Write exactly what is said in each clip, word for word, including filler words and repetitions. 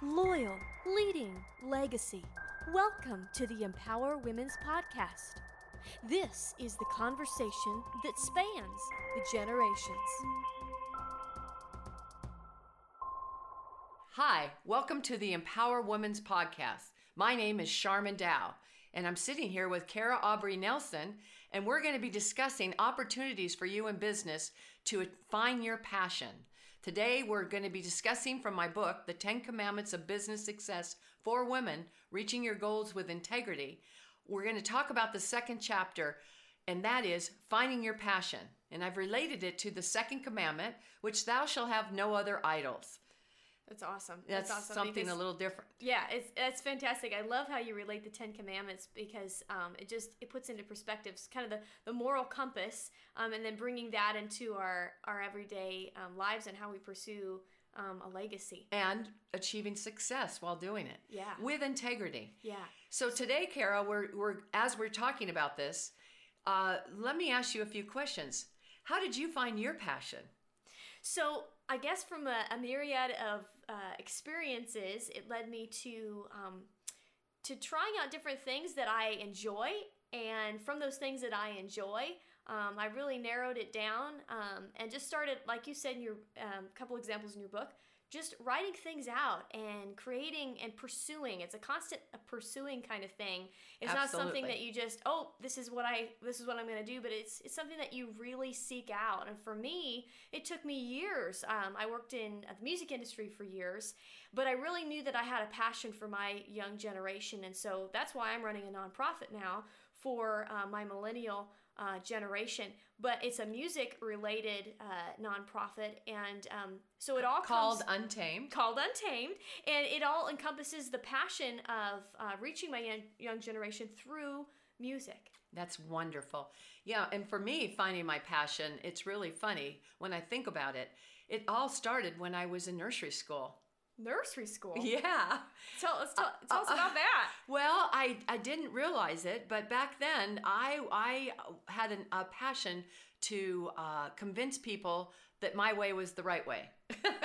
Loyal, leading, legacy. Welcome to the Empower Women's Podcast. This is the conversation that spans the generations. Hi, welcome to the Empower Women's Podcast. My name is Charmin Dow, and I'm sitting here with Kara Aubrey Nelson, and we're going to be discussing opportunities for you in business to find your passion. Today, we're going to be discussing from my book, The Ten Commandments of Business Success for Women, Reaching Your Goals with Integrity. We're going to talk about the second chapter, and that is finding your passion. And I've related it to the second commandment, which thou shalt have no other idols. That's awesome. That's, That's awesome something because, a little different. Yeah, it's that's fantastic. I love how you relate the Ten Commandments because um, it just it puts into perspective kind of the, the moral compass, um, and then bringing that into our our everyday um, lives and how we pursue um, a legacy and achieving success while doing it. Yeah, with integrity. Yeah. So today, Kara, we're we're as we're talking about this, uh, let me ask you a few questions. How did you find your passion? So I guess from a, a myriad of uh, experiences, it led me to um, to trying out different things that I enjoy. And from those things that I enjoy, um, I really narrowed it down um, and just started, like you said in your um, couple examples in your book, just writing things out and creating and pursuing. It's a constant a pursuing kind of thing. It's Absolutely. not something that you just, oh, this is what I this is what I'm going to do, but it's it's something that you really seek out. And for me, it took me years. Um, I worked in the music industry for years, but I really knew that I had a passion for my young generation, and so that's why I'm running a nonprofit now for uh, my millennial uh, generation. But it's a music-related uh, nonprofit, and um, so it all called comes, Untamed. Called Untamed, and it all encompasses the passion of uh, reaching my young, young generation through music. That's wonderful. Yeah, and for me, finding my passion, it's really funny when I think about it. It all started when I was in nursery school. Nursery school? Yeah. Tell, let's tell, tell uh, us about that. Well, I, I didn't realize it, but back then I I had an, a passion to uh, convince people that my way was the right way.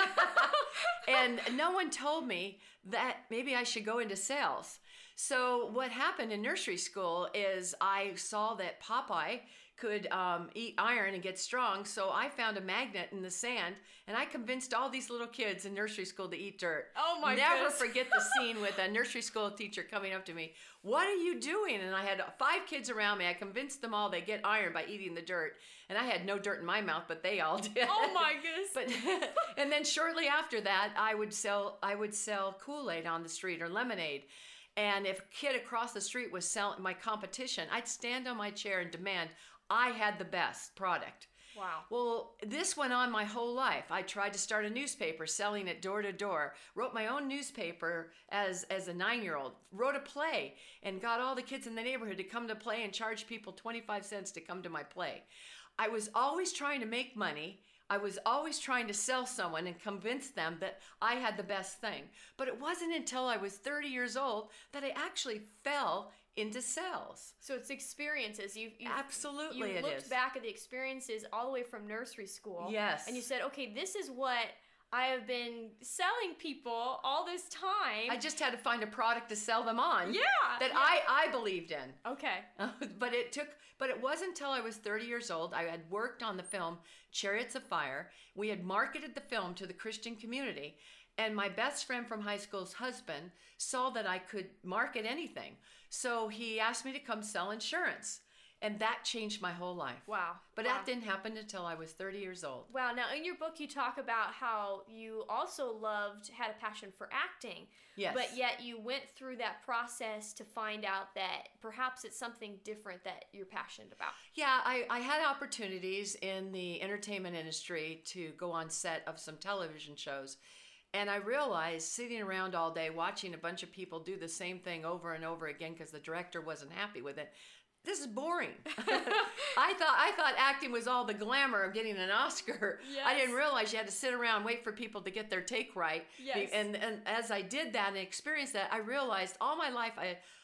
And no one told me that maybe I should go into sales. So what happened in nursery school is I saw that Popeye could um, eat iron and get strong. So I found a magnet in the sand, and I convinced all these little kids in nursery school to eat dirt. Oh my Never goodness. forget the scene with a nursery school teacher coming up to me. What are you doing? And I had five kids around me. I convinced them all they get iron by eating the dirt. And I had no dirt in my mouth, but they all did. Oh my goodness. But and then shortly after that, I would sell I would sell Kool-Aid on the street or lemonade. And if a kid across the street was selling my competition, I'd stand on my chair and demand I had the best product. Wow. Well, this went on my whole life. I tried to start a newspaper, selling it door to door. Wrote my own newspaper as, as a nine-year-old. Wrote a play and got all the kids in the neighborhood to come to play and charge people twenty-five cents to come to my play. I was always trying to make money. I was always trying to sell someone and convince them that I had the best thing. But it wasn't until I was thirty years old that I actually fell into sales. So it's experiences. You Absolutely you it looked is. back at the experiences all the way from nursery school. Yes. And you said, okay, this is what I have been selling people all this time. I just had to find a product to sell them on. Yeah. That yeah. I, I believed in. Okay. Uh, but it took, but it wasn't until I was thirty years old. I had worked on the film Chariots of Fire. We had marketed the film to the Christian community. And my best friend from high school's husband saw that I could market anything. So he asked me to come sell insurance. And that changed my whole life. Wow. But wow. that didn't happen until I was thirty years old. Wow. Now, in your book, you talk about how you also loved, had a passion for acting. Yes. But yet you went through that process to find out that perhaps it's something different that you're passionate about. Yeah, I, I had opportunities in the entertainment industry to go on set of some television shows. And I realized sitting around all day watching a bunch of people do the same thing over and over again because the director wasn't happy with it. This is boring. I thought I thought acting was all the glamour of getting an Oscar. Yes. I didn't realize you had to sit around and wait for people to get their take right. Yes. And and as I did that and experienced that, I realized all my life I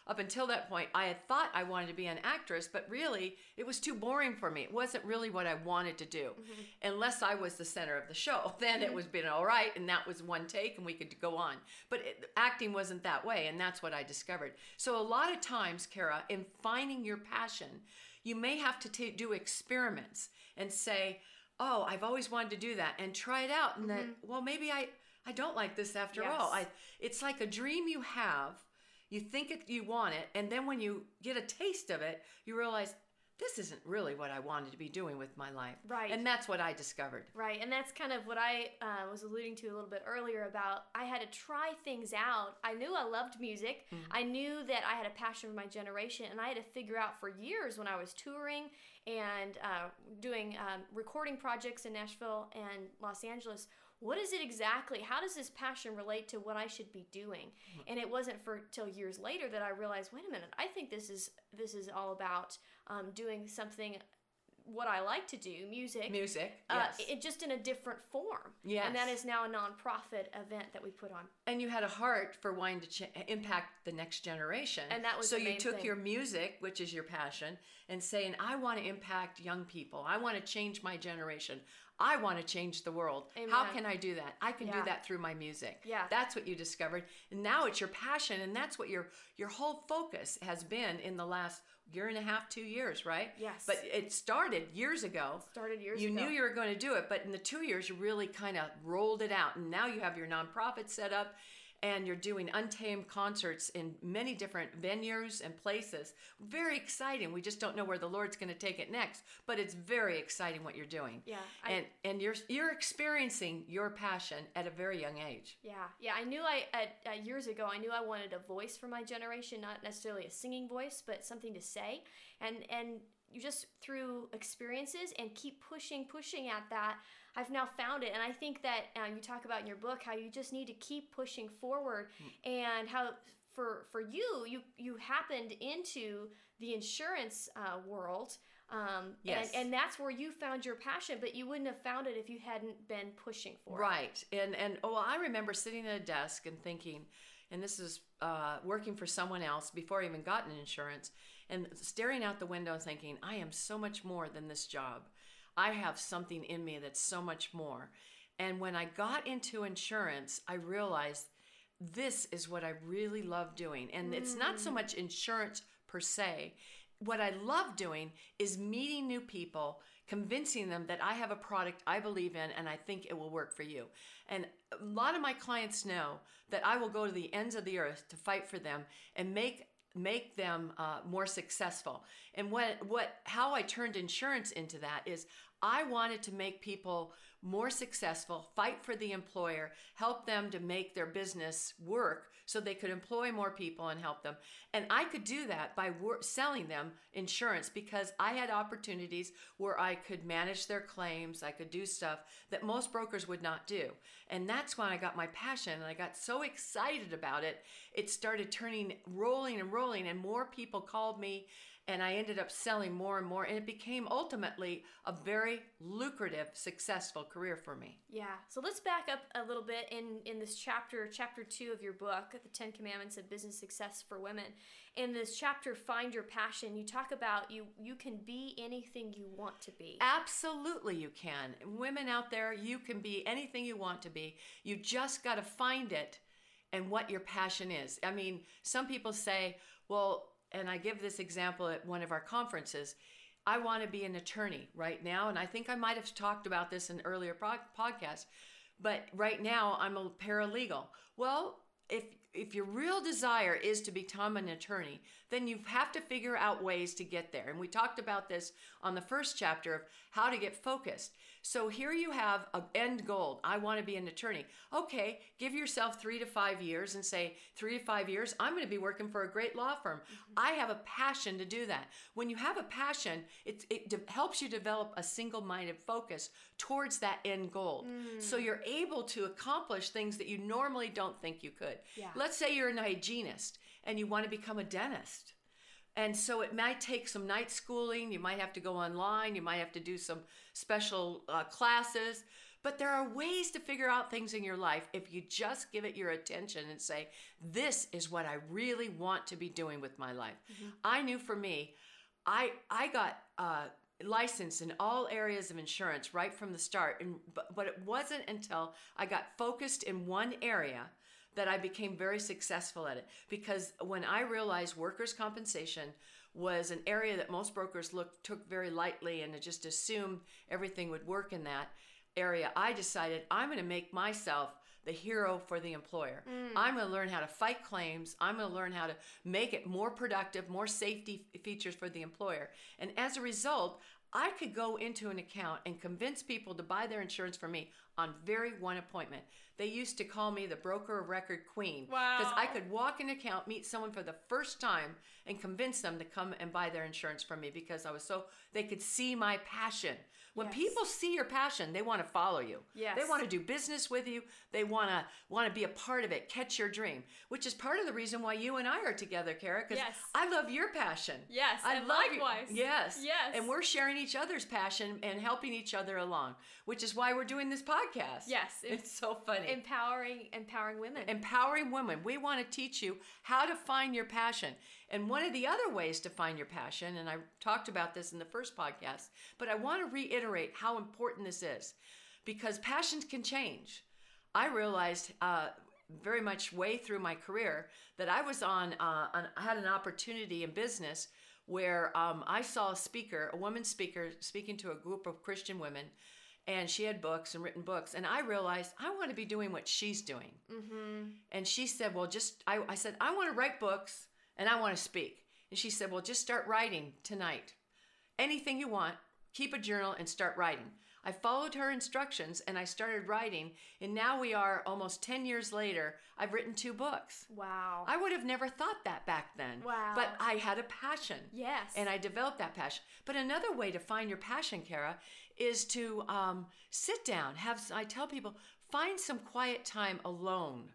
up until that point, I had thought I wanted to be an actress, but really it was too boring for me. It wasn't really what I wanted to do, mm-hmm. unless I was the center of the show. Then mm-hmm. it was been all right, and that was one take, and we could go on. But it, acting wasn't that way, and that's what I discovered. So a lot of times, Kara, in finding your passion, you may have to t- do experiments and say, oh, I've always wanted to do that, and try it out, and mm-hmm. then, well, maybe I, I don't like this after yes. all. I, it's like a dream you have. You think it, you want it, and then when you get a taste of it, you realize, this isn't really what I wanted to be doing with my life. Right. And that's what I discovered. Right. And that's kind of what I uh, was alluding to a little bit earlier about I had to try things out. I knew I loved music. Mm-hmm. I knew that I had a passion for my generation, and I had to figure out for years when I was touring and uh, doing um, recording projects in Nashville and Los Angeles, what is it exactly? How does this passion relate to what I should be doing? And it wasn't for till years later that I realized, wait a minute, I think this is this is all about um, doing something what I like to do, music. Music, uh, yes. It just in a different form. Yes. And that is now a nonprofit event that we put on. And you had a heart for wanting to ch- impact the next generation. And that was so the main you took thing. your music, which is your passion, and saying, I want to impact young people. I want to change my generation. I want to change the world. Amen. How can I do that? I can Yeah. do that through my music. Yeah. That's what you discovered. And now it's your passion, and that's what your your whole focus has been in the last year and a half, two years, right? Yes. But it started years ago. Started years you ago. You knew you were going to do it, but in the two years, you really kind of rolled it out. And now you have your nonprofit set up, and you're doing Untamed concerts in many different venues and places. Very exciting. We just don't know where the Lord's going to take it next, but it's very exciting what you're doing. Yeah. I, and and you're you're experiencing your passion at a very young age. Yeah. Yeah. I knew I, at, at years ago, I knew I wanted a voice for my generation, not necessarily a singing voice, but something to say. And, and you just through experiences and keep pushing, pushing at that, I've now found it. And I think that uh, you talk about in your book how you just need to keep pushing forward, mm. and how for for you, you you happened into the insurance uh, world. Um, yes. and, and that's where you found your passion, but you wouldn't have found it if you hadn't been pushing for right. it. Right. And, and oh, I remember sitting at a desk and thinking, and this is uh, working for someone else before I even got in insurance, and staring out the window thinking, I am so much more than this job. I have something in me that's so much more. And when I got into insurance, I realized this is what I really love doing. And mm. it's not so much insurance per se. What I love doing is meeting new people, convincing them that I have a product I believe in and I think it will work for you. And a lot of my clients know that I will go to the ends of the earth to fight for them and make make them uh, more successful. And what what how I turned insurance into that is I wanted to make people more successful, fight for the employer, help them to make their business work so they could employ more people and help them. And I could do that by wor- selling them insurance because I had opportunities where I could manage their claims. I could do stuff that most brokers would not do. And that's when I got my passion, and I got so excited about it. It started turning, rolling and rolling, and more people called me, and I ended up selling more and more, and it became ultimately a very lucrative, successful career for me. Yeah. So let's back up a little bit in, in this chapter, chapter two of your book, The Ten Commandments of Business Success for Women. In this chapter, Find Your Passion, you talk about you, you can be anything you want to be. Absolutely you can. Women out there, you can be anything you want to be. You just got to find it and what your passion is. I mean, some people say, well, and I give this example at one of our conferences, I want to be an attorney right now. And I think I might have talked about this in earlier pod- podcasts, but right now I'm a paralegal. Well, if if your real desire is to become an attorney, then you have to figure out ways to get there. And we talked about this on the first chapter of how to get focused. So here you have an end goal. I want to be an attorney. Okay, give yourself three to five years and say, three to five years, I'm going to be working for a great law firm. Mm-hmm. I have a passion to do that. When you have a passion, it, it de- helps you develop a single-minded focus towards that end goal. Mm. So you're able to accomplish things that you normally don't think you could. Yeah. Let's say you're a hygienist and you want to become a dentist. And so it might take some night schooling. You might have to go online. You might have to do some special uh, classes. But there are ways to figure out things in your life if you just give it your attention and say, this is what I really want to be doing with my life. Mm-hmm. I knew for me, I I got uh, licensed in all areas of insurance right from the start. And but, but it wasn't until I got focused in one area that I became very successful at it. Because when I realized workers' compensation was an area that most brokers look, took very lightly and just assumed everything would work in that area, I decided I'm going to make myself the hero for the employer. Mm. I'm going to learn how to fight claims. I'm going to learn how to make it more productive, more safety features for the employer. And as a result, I could go into an account and convince people to buy their insurance from me on very one appointment. They used to call me the broker of record queen. Wow. Because I could walk an account, meet someone for the first time, and convince them to come and buy their insurance from me because I was so, they could see my passion. When Yes. people see your passion, they want to follow you. Yes. They want to do business with you. They want to want to be a part of it, catch your dream, which is part of the reason why you and I are together, Kara, because Yes. I love your passion. Yes, I and love you- likewise. Yes. Yes. And we're sharing each other's passion and helping each other along, which is why we're doing this podcast. Yes. It's so funny. Empowering, empowering women. Empowering women. We want to teach you how to find your passion. And one of the other ways to find your passion, and I talked about this in the first podcast, but I want to reiterate how important this is because passions can change. I realized uh, very much way through my career that I was on, uh, on I had an opportunity in business where um, I saw a speaker, a woman speaker, speaking to a group of Christian women, and she had books and written books, and I realized I want to be doing what she's doing. Mm-hmm. And she said, well, just, I, I said, I want to write books and I want to speak. And she said, well, just start writing tonight. Anything you want, keep a journal and start writing. I followed her instructions and I started writing. And now we are almost ten years later, I've written two books. Wow. I would have never thought that back then. Wow. But I had a passion. Yes. And I developed that passion. But another way to find your passion, Kara, is to um, sit down. Have I tell people, find some quiet time alone.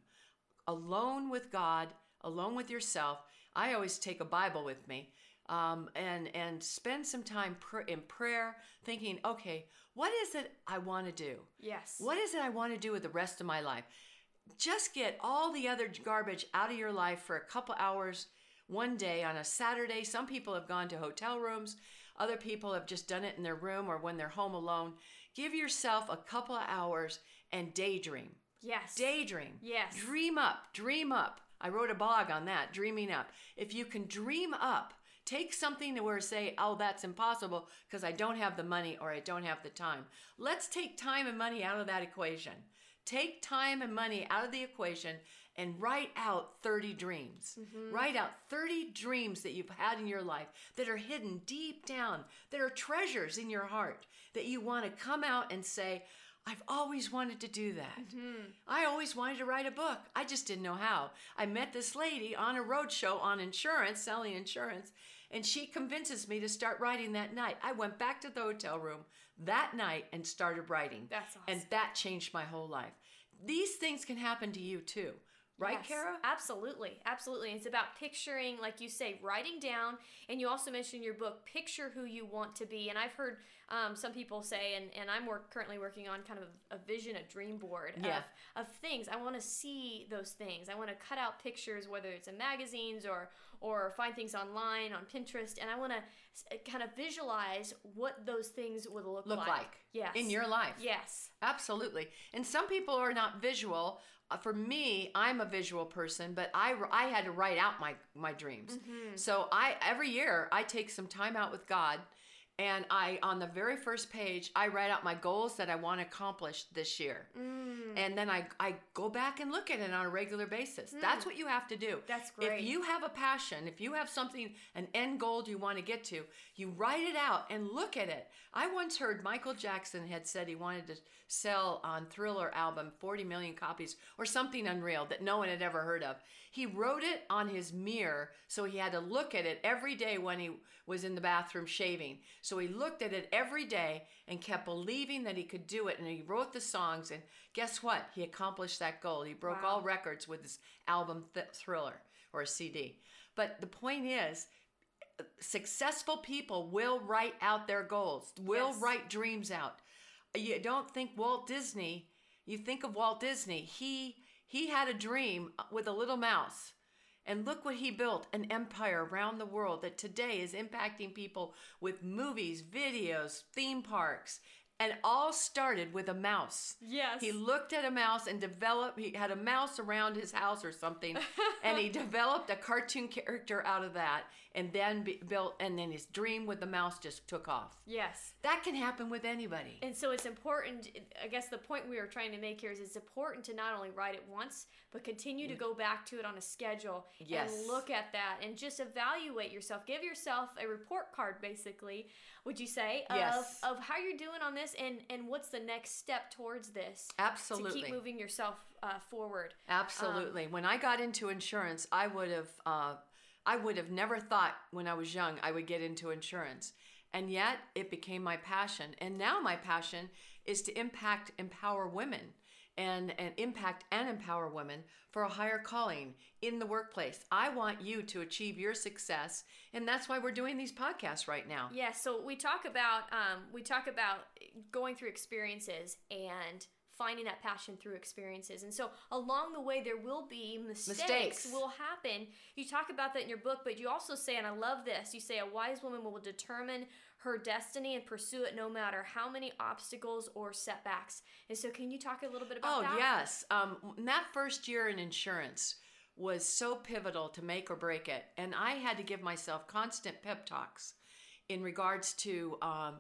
Alone with God, alone with yourself. I always take a Bible with me um, and, and spend some time pr- in prayer thinking, okay, what is it I want to do? Yes. What is it I want to do with the rest of my life? Just get all the other garbage out of your life for a couple hours one day on a Saturday. Some people have gone to hotel rooms. Other people have just done it in their room or when they're home alone. Give yourself a couple of hours and daydream. Yes. Daydream. Yes. Dream up. Dream up. I wrote a blog on that, dreaming up. If you can dream up, take something to where say, oh, that's impossible because I don't have the money or I don't have the time. Let's take time and money out of that equation. Take time and money out of the equation and write out thirty dreams. Mm-hmm. Write out thirty dreams that you've had in your life that are hidden deep down, that are treasures in your heart that you want to come out and say, I've always wanted to do that. Mm-hmm. I always wanted to write a book. I just didn't know how. I met this lady on a road show on insurance, selling insurance, and she convinces me to start writing that night. I went back to the hotel room that night and started writing. That's awesome. And that changed my whole life. These things can happen to you too. Right, yes, Kara? Absolutely. Absolutely. It's about picturing, like you say, writing down. And you also mentioned in your book, picture who you want to be. And I've heard um, some people say, and, and I'm work, currently working on kind of a vision, a dream board yeah. of, of things. I want to see those things. I want to cut out pictures, whether it's in magazines or, or find things online on Pinterest. And I want to kind of visualize what those things would look, look like. like. Yes. In your life. Yes. Absolutely. And some people are not visual. Uh, for me, I'm a visual person, but I, I had to write out my, my dreams. Mm-hmm. So I every year I take some time out with God, and I on the very first page I write out my goals that I want to accomplish this year. Mm. And then I, I go back and look at it on a regular basis. Mm. That's what you have to do. That's great. If you have a passion, if you have something, an end goal you want to get to, you write it out and look at it. I once heard Michael Jackson had said he wanted to sell on Thriller album forty million copies or something unreal that no one had ever heard of. He wrote it on his mirror, so he had to look at it every day when he was in the bathroom shaving. So he looked at it every day and kept believing that he could do it, and he wrote the songs, and guess what? He accomplished that goal. He broke wow. all records with his album Th- Thriller or a C D. But the point is, successful people will write out their goals, will yes. write dreams out. You don't think Walt Disney, you think of Walt Disney. He he had a dream with a little mouse. And look what he built, an empire around the world that today is impacting people with movies, videos, theme parks. And all started with a mouse. Yes. He looked at a mouse and developed, he had a mouse around his house or something, and he developed a cartoon character out of that, and then be, built, and then his dream with the mouse just took off. Yes. That can happen with anybody. And so it's important, I guess the point we were trying to make here is it's important to not only write it once, but continue to go back to it on a schedule Yes. and look at that and just evaluate yourself. Give yourself a report card, basically, would you say, of, Yes. of how you're doing on this and, and what's the next step towards this. Absolutely. To keep moving yourself uh, forward. Absolutely. Um, when I got into insurance, I would have, uh, I would have never thought when I was young I would get into insurance. And yet it became my passion. And now my passion is to impact, empower women and, and impact and empower women for a higher calling in the workplace. I want you to achieve your success. And that's why we're doing these podcasts right now. Yeah, so we talk about um, we talk about going through experiences and finding that passion through experiences. And so along the way, there will be mistakes, Mistakes. will happen. You talk about that in your book, but you also say, and I love this, you say a wise woman will determine her destiny and pursue it no matter how many obstacles or setbacks. And so can you talk a little bit about Oh, that? yes. Um, that first year in insurance was so pivotal to make or break it. And I had to give myself constant pep talks in regards to um,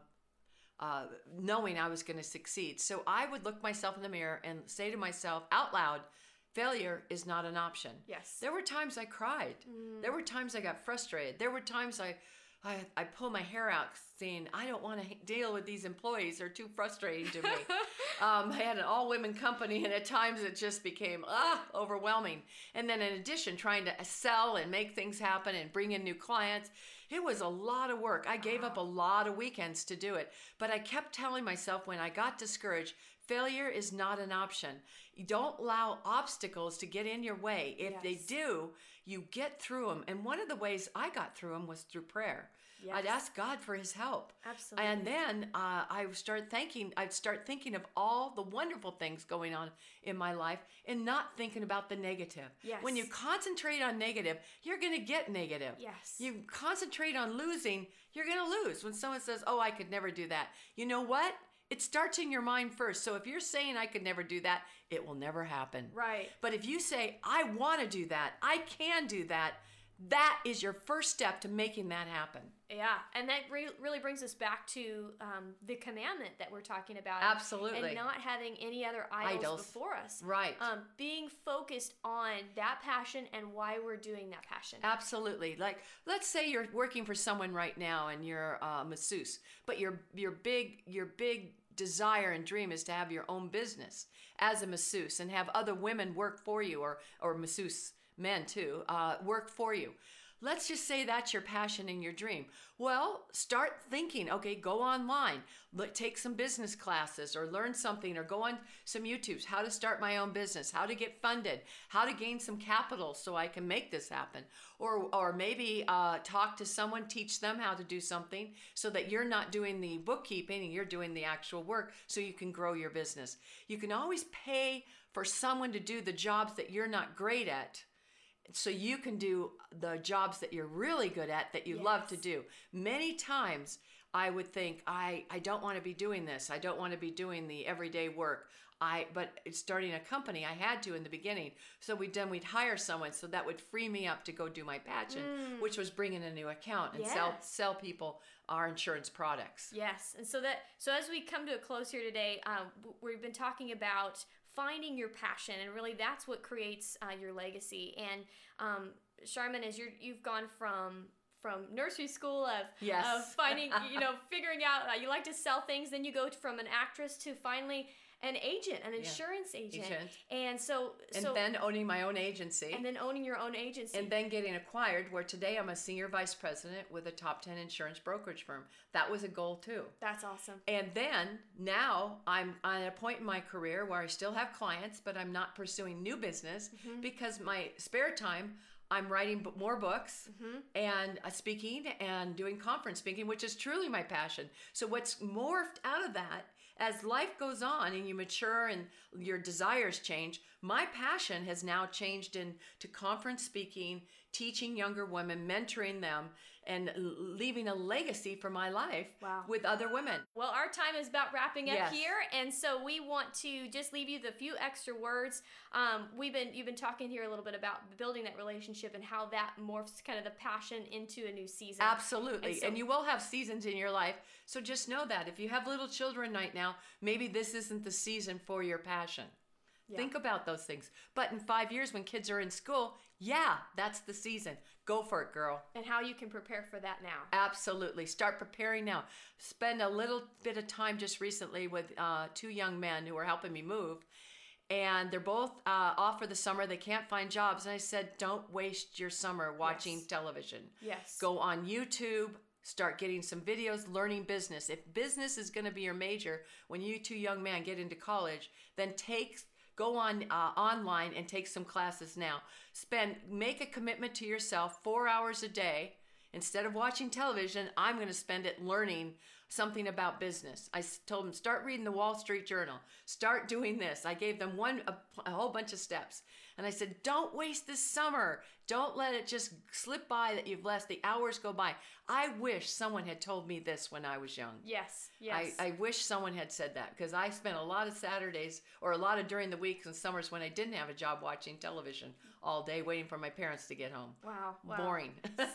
uh, knowing I was going to succeed. So I would look myself in the mirror and say to myself out loud, failure is not an option. Yes. There were times I cried. Mm. There were times I got frustrated. There were times I, I, I pull my hair out saying, I don't want to deal with these employees. They're too frustrating to me. um, I had an all-women company, and at times it just became ah overwhelming. And then in addition, trying to sell and make things happen and bring in new clients, it was a lot of work. I gave up a lot of weekends to do it. But I kept telling myself when I got discouraged, failure is not an option. You don't allow obstacles to get in your way. If Yes. they do, you get through them. And one of the ways I got through them was through prayer. Yes. I'd ask God for his help. Absolutely. And then uh, I would start thinking, I'd start thinking of all the wonderful things going on in my life and not thinking about the negative. Yes. When you concentrate on negative, you're going to get negative. Yes. You concentrate on losing, you're going to lose. When someone says, oh, I could never do that. You know what? It starts in your mind first. So if you're saying I could never do that, it will never happen. Right. But if you say, I want to do that, I can do that, that is your first step to making that happen. Yeah, and that re- really brings us back to um, the commandment that we're talking about. Absolutely. And not having any other idols, Idols. before us. Right. Um, being focused on that passion and why we're doing that passion. Absolutely. Like, let's say you're working for someone right now and you're a masseuse, but your your big your big desire and dream is to have your own business as a masseuse and have other women work for you, or or masseuse men too, uh, work for you. Let's just say that's your passion and your dream. Well, start thinking, okay, go online, look, take some business classes or learn something, or go on some YouTubes, how to start my own business, how to get funded, how to gain some capital so I can make this happen. Or, or maybe uh, talk to someone, teach them how to do something so that you're not doing the bookkeeping and you're doing the actual work so you can grow your business. You can always pay for someone to do the jobs that you're not great at, so you can do the jobs that you're really good at, that you Yes. love to do. Many times I would think, I, I don't want to be doing this. I don't want to be doing the everyday work. I but starting a company, I had to in the beginning. So we'd done, we'd hire someone, so that would free me up to go do my passion, Mm. which was bring in a new account and sell Yes. sell people our insurance products. Yes, and so that so as we come to a close here today, um, w- we've been talking about finding your passion, and really that's what creates uh, your legacy. And um, Charmin, as you're you've gone from from nursery school of Yes. of finding you know figuring out uh, you like to sell things, then you go from an actress to finally an agent, an insurance agent. Agent. and so And so then owning my own agency. and then owning your own agency. And then getting acquired, where today I'm a senior vice president with a top ten insurance brokerage firm. That was a goal too. That's awesome. And then now I'm at a point in my career where I still have clients, but I'm not pursuing new business Mm-hmm. because my spare time, I'm writing b- more books Mm-hmm. and uh, speaking and doing conference speaking, which is truly my passion. So what's morphed out of that as life goes on and you mature and your desires change, my passion has now changed into conference speaking, teaching younger women, mentoring them, and leaving a legacy for my life wow. with other women. Well, our time is about wrapping up yes. here, and so we want to just leave you the few extra words. Um, we've been you've been talking here a little bit about building that relationship and how that morphs kind of the passion into a new season. Absolutely, and, and, so, and you will have seasons in your life, so just know that. If you have little children right now, maybe this isn't the season for your passion. Yeah. Think about those things. But in five years when kids are in school, yeah, that's the season. Go for it, girl. And how you can prepare for that now. Absolutely. Start preparing now. Spend a little bit of time just recently with uh, two young men who are helping me move. And they're both uh, off for the summer. They can't find jobs. And I said, don't waste your summer watching yes. television. Yes. Go on YouTube. Start getting some videos, learning business. If business is going to be your major when you two young men get into college, then take... Go on uh, online and take some classes now. Spend, make a commitment to yourself four hours a day. Instead of watching television, I'm going to spend it learning something about business. I told them, start reading the Wall Street Journal. Start doing this. I gave them one a, a whole bunch of steps. And I said, don't waste this summer. Don't let it just slip by that you've let the hours go by. I wish someone had told me this when I was young. Yes, yes. I, I wish someone had said that, because I spent a lot of Saturdays or a lot of during the weeks and summers when I didn't have a job watching television all day waiting for my parents to get home. Wow. wow. Boring.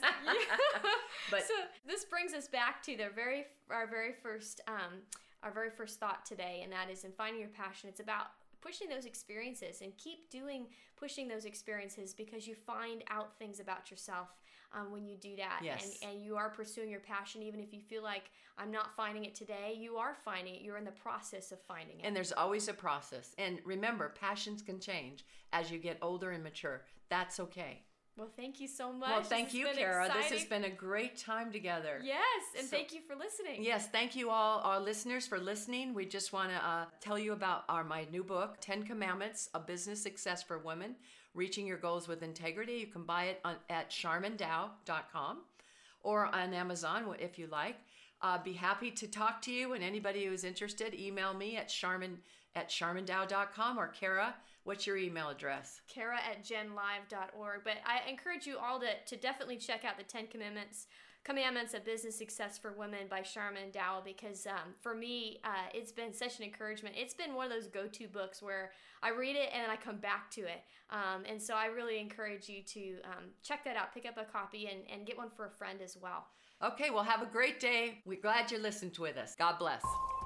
But so this brings us back to the very our very first um, our very first thought today, and that is in finding your passion. It's about pushing those experiences and keep doing pushing those experiences, because you find out things about yourself um, when you do that. Yes. And, and you are pursuing your passion, even if you feel like I'm not finding it today, you are finding it. You're in the process of finding it. And there's always a process. And remember, passions can change as you get older and mature. That's okay. Well, thank you so much. Well, thank you, Kara. Exciting. This has been a great time together. Yes, and so, thank you for listening. Yes, thank you all, our listeners, for listening. We just want to uh, tell you about our my new book, Ten Commandments, A Business Success for Women, Reaching Your Goals with Integrity. You can buy it on, at charmin dow dot com or on Amazon if you like. Uh, be happy to talk to you, and anybody who's interested, email me at charmin at charmin dow dot com or Kara. What's your email address? Kara at gen live dot org. But I encourage you all to, to definitely check out the Ten Commandments, Commandments of Business Success for Women by Charmin Dow, because um, for me, uh, it's been such an encouragement. It's been one of those go-to books where I read it and then I come back to it. Um, and so I really encourage you to um, check that out, pick up a copy, and, and get one for a friend as well. Okay, well, have a great day. We're glad you listened with us. God bless.